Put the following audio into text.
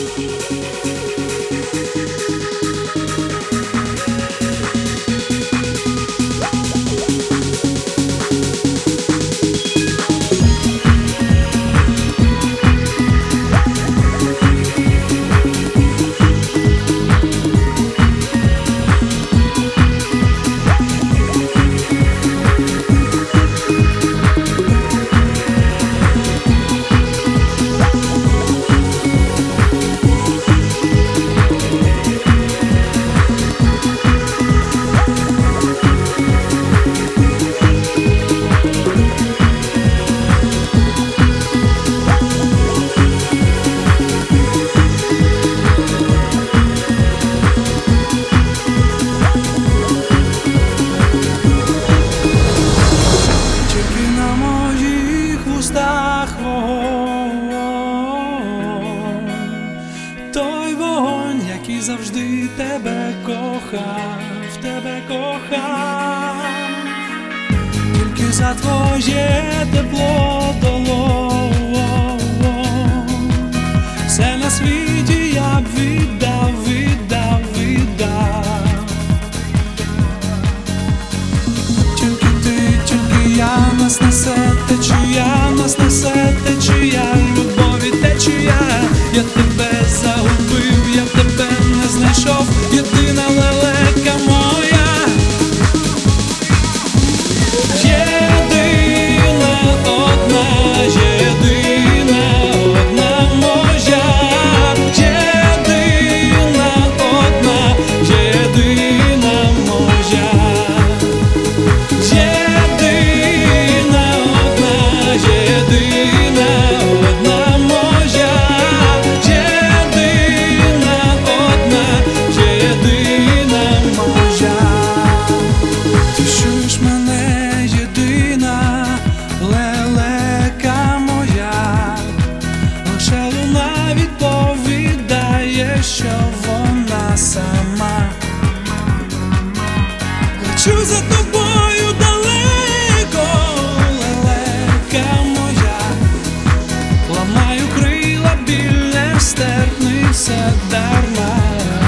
Той вогонь, який завжди тебе кохав, тільки за твоє тепло долонь все на світі я б віддав. Тільки ти, тільки я, нас несе течія, любові течія. Я тебе загубив, я тебе не знайшов, єдина лелека моя. Єдина одна моя. Єдина одна моя. Єдина одна моя. Ти чуєш мене, єдина лелека моя, лише луна відповідає, що вона сама. Лечу за тобою далеко, лелека моя, ламаю крила, біль нестерпний, все дарма.